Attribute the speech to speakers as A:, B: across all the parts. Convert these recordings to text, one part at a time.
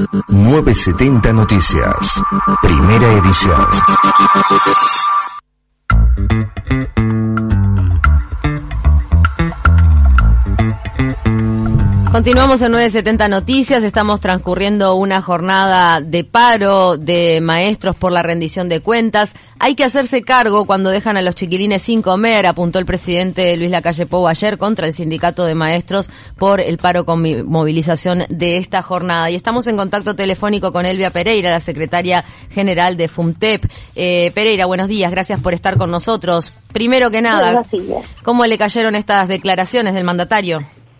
A: 970 Noticias, primera edición.
B: Continuamos en 970 Noticias, estamos transcurriendo una jornada de paro de maestros por la rendición de cuentas. Hay que hacerse cargo cuando dejan a los chiquilines sin comer, apuntó el presidente Luis Lacalle Pou ayer contra el sindicato de maestros por el paro con movilización de esta jornada. Y estamos en contacto telefónico con Elvia Pereira, la secretaria general de FUMTEP. Pereira, buenos días, gracias por estar con nosotros. Primero que nada, ¿cómo le cayeron estas declaraciones del mandatario?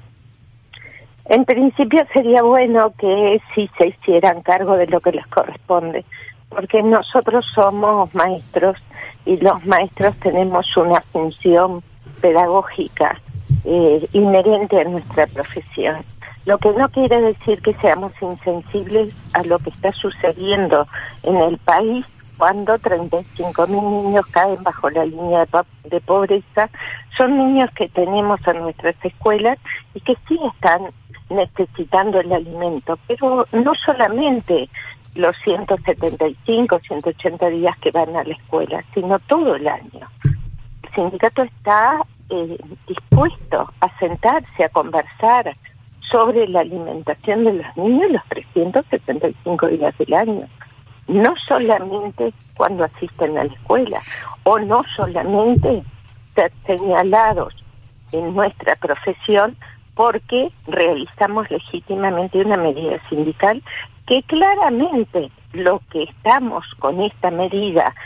C: En principio sería bueno que sí se hicieran cargo de lo que les corresponde, porque nosotros somos maestros y los maestros tenemos una función pedagógica inherente a nuestra profesión. Lo que no quiere decir que seamos insensibles a lo que está sucediendo en el país cuando 35.000 niños caen bajo la línea de pobreza. Son niños que tenemos en nuestras escuelas y que sí están necesitando el alimento, pero no solamente los 175, 180 días que van a la escuela, sino todo el año. El sindicato está dispuesto a sentarse, a conversar sobre la alimentación de los niños los 375 días del año, no solamente cuando asisten a la escuela, o no solamente ser señalados en nuestra profesión porque realizamos legítimamente una medida sindical que claramente lo que estamos con esta medida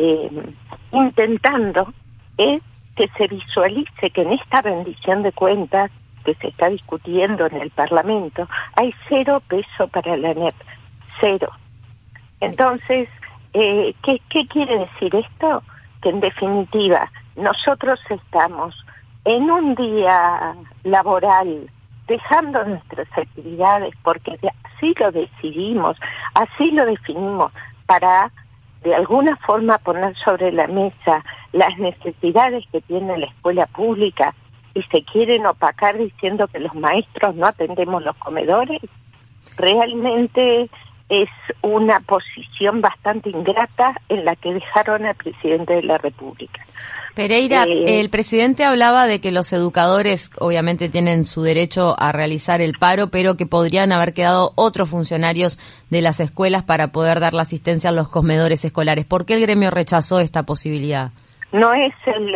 C: intentando es que se visualice que en esta rendición de cuentas que se está discutiendo en el Parlamento hay 0 peso para la ANEP, 0. Entonces, ¿qué quiere decir esto? Que en definitiva nosotros estamos en un día laboral, dejando nuestras actividades, porque así lo decidimos, así lo definimos, para de alguna forma poner sobre la mesa las necesidades que tiene la escuela pública, y se quieren opacar diciendo que los maestros no atendemos los comedores. Realmente es una posición bastante ingrata en la que dejaron al presidente de la República.
B: Pereira, el presidente hablaba de que los educadores obviamente tienen su derecho a realizar el paro, pero que podrían haber quedado otros funcionarios de las escuelas para poder dar la asistencia a los comedores escolares. ¿Por qué el gremio rechazó esta posibilidad?
C: No es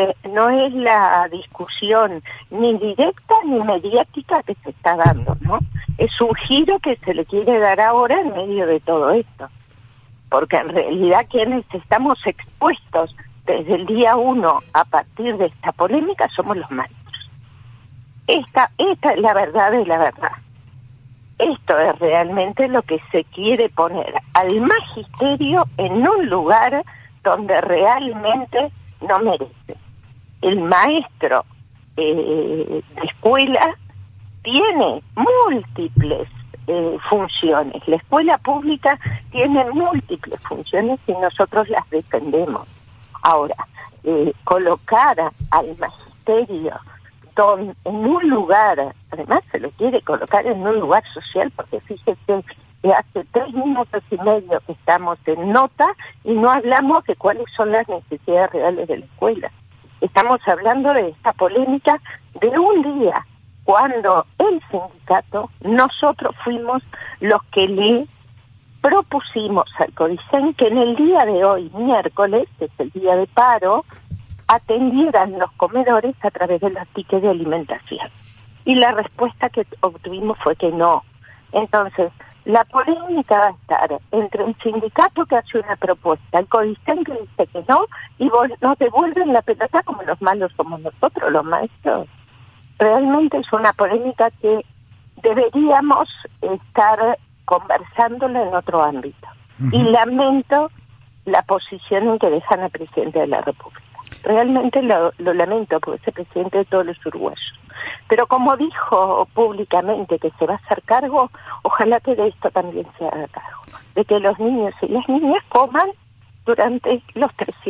C: la discusión ni directa ni mediática que se está dando, ¿no? Es un giro que se le quiere dar ahora en medio de todo esto, porque en realidad quienes estamos expuestos desde el día 1 a partir de esta polémica somos los maestros. Esta es la verdad de la verdad. Esto es realmente lo que se quiere poner al magisterio en un lugar donde realmente no merece. El maestro de escuela tiene múltiples funciones. La escuela pública tiene múltiples funciones y nosotros las defendemos. Ahora, colocar al magisterio en un lugar, además se lo quiere colocar en un lugar social, porque fíjese que hace 3 minutos y medio que estamos en nota y no hablamos de cuáles son las necesidades reales de la escuela. Estamos hablando de esta polémica de un día, cuando el sindicato, nosotros fuimos los que le propusimos al CODICEN que en el día de hoy, miércoles, que es el día de paro, atendieran los comedores a través de los tickets de alimentación. Y la respuesta que obtuvimos fue que no. Entonces, la polémica va a estar entre un sindicato que hace una propuesta, el CODICEN que dice que no, y nos devuelven la pelota como los malos somos nosotros, los maestros. Realmente es una polémica que deberíamos estar conversándola en otro ámbito. Y lamento la posición en que dejan al presidente de la República. Realmente lo lamento, porque es el presidente de todos los uruguayos. Pero como dijo públicamente que se va a hacer cargo, ojalá que de esto también se haga cargo, de que los niños y las niñas coman durante los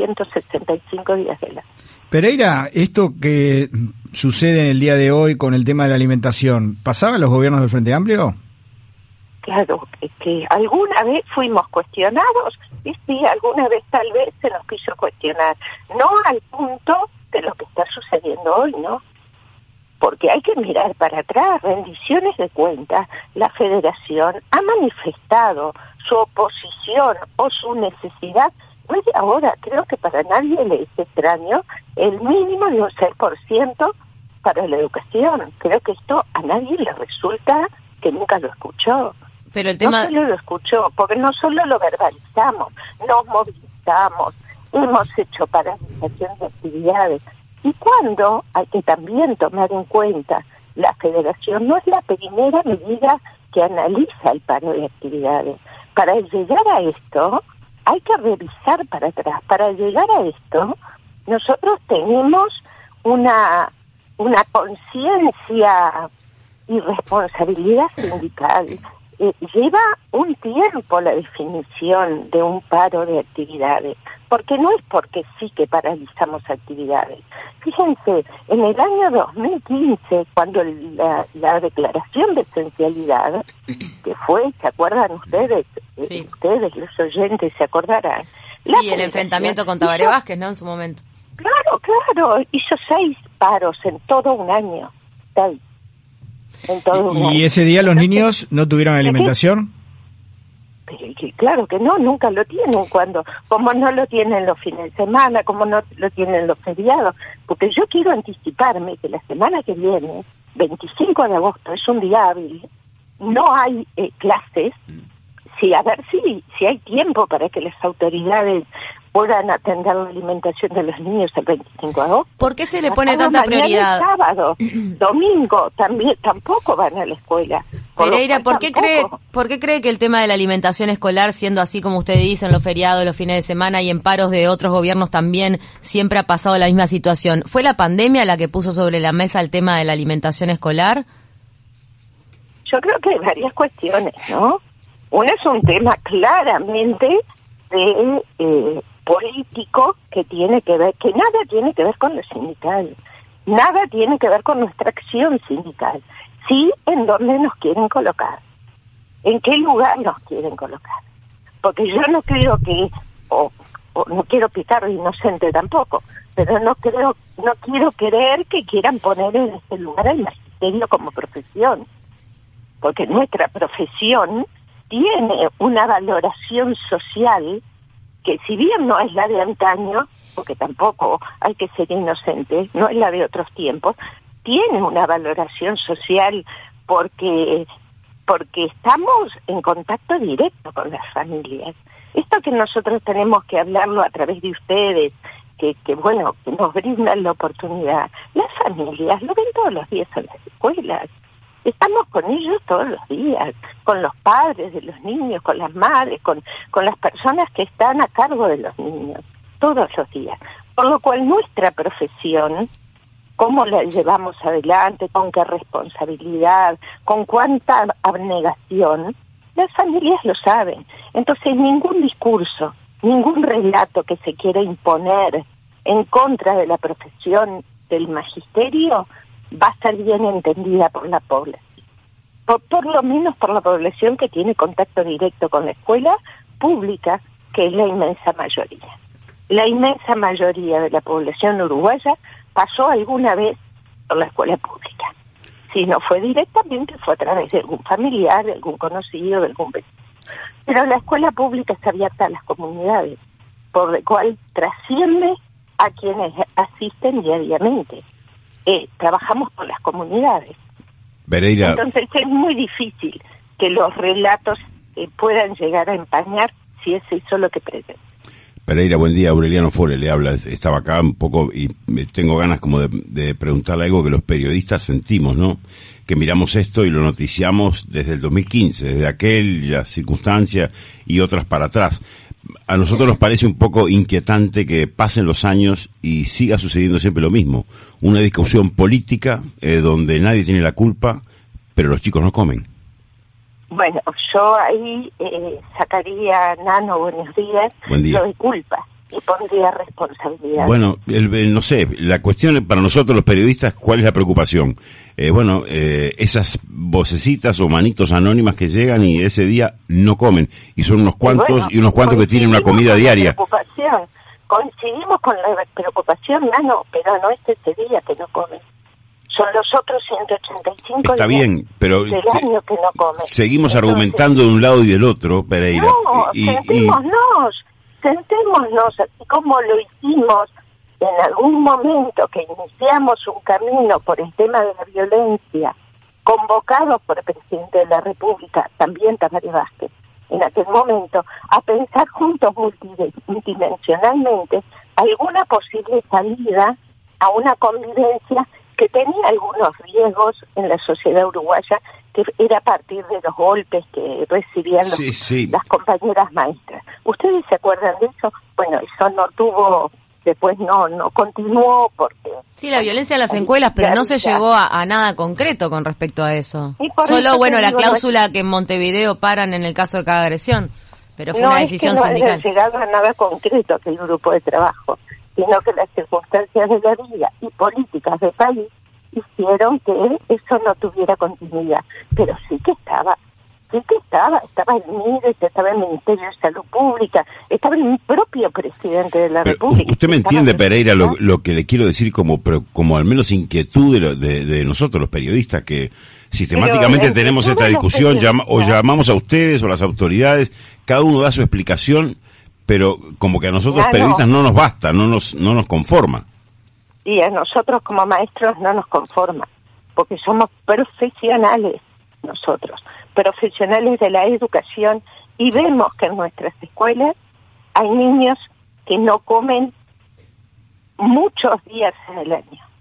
C: 365 días del año.
D: Pereira, esto que sucede en el día de hoy con el tema de la alimentación, ¿pasaba en los gobiernos del Frente Amplio?
C: claro, que alguna vez fuimos cuestionados, y sí, alguna vez tal vez se nos quiso cuestionar, no al punto de lo que está sucediendo hoy, ¿no? Porque hay que mirar para atrás, rendiciones de cuentas. La Federación ha manifestado su oposición o su necesidad, no es de ahora, creo que para nadie le es extraño, el mínimo de un 6% para la educación. Creo que esto a nadie le resulta que nunca lo escuchó.
B: Pero el tema...
C: No solo lo escuchó, porque no solo lo verbalizamos, nos movilizamos, hemos hecho paralización de actividades. Y cuando hay que también tomar en cuenta, la Federación no es la primera medida que analiza el paro de actividades. Para llegar a esto, hay que revisar para atrás. Para llegar a esto, nosotros tenemos una conciencia y responsabilidad sindical. Lleva un tiempo la definición de un paro de actividades, porque no es porque sí que paralizamos actividades. Fíjense, en el año 2015, cuando la declaración de esencialidad, que fue, ¿se acuerdan ustedes?
B: Sí.
C: Ustedes, los oyentes, se acordarán.
B: Sí, el enfrentamiento con Tabaré Vázquez, ¿no? En su momento.
C: Claro, hizo 6 paros en todo un año. 6.
D: ¿Y ese día los niños no tuvieron alimentación?
C: Pero claro que no, nunca lo tienen, como no lo tienen los fines de semana, como no lo tienen los feriados, porque yo quiero anticiparme que la semana que viene, 25 de agosto, es un día hábil, no hay clases, a ver si hay tiempo para que las autoridades puedan atender la alimentación de los niños el 25 de agosto.
B: ¿Por qué se le pone tanta prioridad?
C: Sábado, domingo, tampoco van a la escuela.
B: Pereira, ¿por qué cree que el tema de la alimentación escolar, siendo así como usted dice, en los feriados, los fines de semana y en paros de otros gobiernos también, siempre ha pasado la misma situación? ¿Fue la pandemia la que puso sobre la mesa el tema de la alimentación escolar?
C: Yo creo que hay varias cuestiones, ¿no? Una es un tema claramente de político que tiene que ver, que nada tiene que ver con lo sindical, nada tiene que ver con nuestra acción sindical, sí en dónde nos quieren colocar, en qué lugar nos quieren colocar, porque yo no creo que, o no quiero picar de inocente tampoco, pero no quiero creer que quieran poner en este lugar el magisterio como profesión, porque nuestra profesión tiene una valoración social que, si bien no es la de antaño, porque tampoco hay que ser inocentes, no es la de otros tiempos, tiene una valoración social porque estamos en contacto directo con las familias. Esto que nosotros tenemos que hablarlo a través de ustedes, que nos brindan la oportunidad, las familias lo ven todos los días en las escuelas. Estamos con ellos todos los días, con los padres de los niños, con las madres, con las personas que están a cargo de los niños, todos los días. Por lo cual nuestra profesión, cómo la llevamos adelante, con qué responsabilidad, con cuánta abnegación, las familias lo saben. Entonces ningún discurso, ningún relato que se quiera imponer en contra de la profesión del magisterio va a ser bien entendida por la población. Por lo menos por la población que tiene contacto directo con la escuela pública, que es la inmensa mayoría. La inmensa mayoría de la población uruguaya pasó alguna vez por la escuela pública. Si no fue directamente, fue a través de algún familiar, de algún conocido, de algún vecino. Pero la escuela pública está abierta a las comunidades, por lo cual trasciende a quienes asisten diariamente. Trabajamos con las comunidades.
E: Pereira.
C: Entonces es muy difícil que los relatos puedan llegar a empañar si es eso lo que pretende.
E: Pereira, buen día. Aureliano Fore le habla. Estaba acá un poco y tengo ganas como de preguntarle algo que los periodistas sentimos, ¿no? Que miramos esto y lo noticiamos desde el 2015, desde aquella circunstancia y otras para atrás. A nosotros nos parece un poco inquietante que pasen los años y siga sucediendo siempre lo mismo. Una discusión política donde nadie tiene la culpa, pero los chicos no comen. Bueno,
C: yo ahí sacaría, Nano, buenos días,
E: Buen día.
C: lo de culpa. y pondría responsabilidad.
E: Bueno, no sé, la cuestión para nosotros los periodistas, ¿cuál es la preocupación? Esas vocecitas o manitos anónimas que llegan y ese día no comen, y son unos cuantos y unos cuantos que tienen una comida diaria.
C: Coincidimos con la preocupación, pero no es ese día que no comen. Son los otros 185
E: Está
C: días
E: bien, pero
C: del año que no comen.
E: Seguimos argumentando de un lado y del otro, Pereira.
C: No, sentémonos, así como lo hicimos en algún momento que iniciamos un camino por el tema de la violencia, convocados por el presidente de la República, también Tabaré Vázquez, en aquel momento, a pensar juntos multidimensionalmente alguna posible salida a una convivencia que tenía algunos riesgos en la sociedad uruguaya, que era a partir de los golpes que recibían las compañeras maestras. ¿Ustedes se acuerdan de eso? Bueno, eso no tuvo, después no continuó porque...
B: Sí, la violencia en las escuelas, pero no se llegó a nada concreto con respecto a eso. Solo, la cláusula que en Montevideo paran en el caso de cada agresión, pero fue una decisión sindical.
C: No haya llegado a nada concreto aquel grupo de trabajo, sino que las circunstancias de la vida y políticas del país hicieron que eso no tuviera continuidad. Pero sí que estaba el MIDES, estaba el Ministerio de Salud Pública, estaba el propio presidente de la República.
E: Usted me entiende, Pereira, lo que le quiero decir como al menos inquietud de nosotros los periodistas, que sistemáticamente tenemos esta discusión, llamamos a ustedes o a las autoridades, cada uno da su explicación, pero como que a nosotros periodistas no nos basta, no nos conforma.
C: Y a nosotros como maestros no nos conforma, porque somos profesionales nosotros, profesionales de la educación, y vemos que en nuestras escuelas hay niños que no comen muchos días en el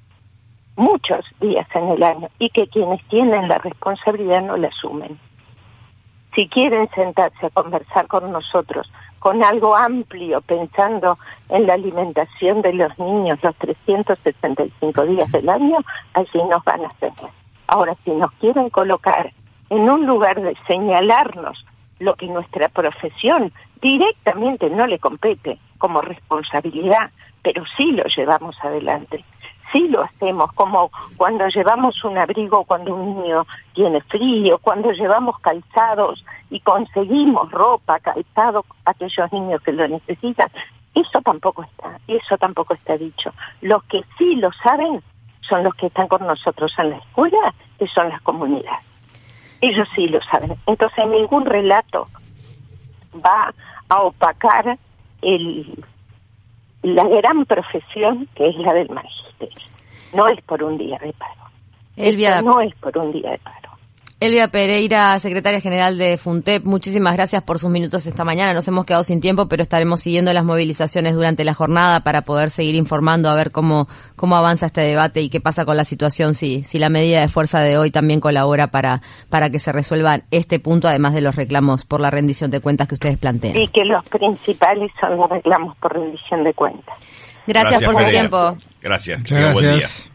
C: año, y que quienes tienen la responsabilidad no la asumen. Si quieren sentarse a conversar con nosotros, con algo amplio, pensando en la alimentación de los niños los 365 días del año, allí nos van a tener. Ahora, si nos quieren colocar en un lugar de señalarnos lo que nuestra profesión directamente no le compete como responsabilidad, pero sí lo llevamos adelante, sí lo hacemos, como cuando llevamos un abrigo cuando un niño tiene frío, cuando llevamos calzados y conseguimos ropa, calzado a aquellos niños que lo necesitan. Eso tampoco está dicho. Los que sí lo saben son los que están con nosotros en la escuela, que son las comunidades. Ellos sí lo saben. Entonces ningún relato va a opacar la gran profesión que es la del magisterio. No es por un día de paro. No es por un día de paro.
B: Elvia Pereira, secretaria general de FUNTEP, muchísimas gracias por sus minutos esta mañana. Nos hemos quedado sin tiempo, pero estaremos siguiendo las movilizaciones durante la jornada para poder seguir informando a ver cómo avanza este debate y qué pasa con la situación, si la medida de fuerza de hoy también colabora para que se resuelva este punto, además de los reclamos por la rendición de cuentas que ustedes plantean.
C: Y que los principales son los reclamos por rendición de cuentas.
B: Gracias por su tiempo.
E: Gracias.
D: Muchas gracias.
E: Buen día.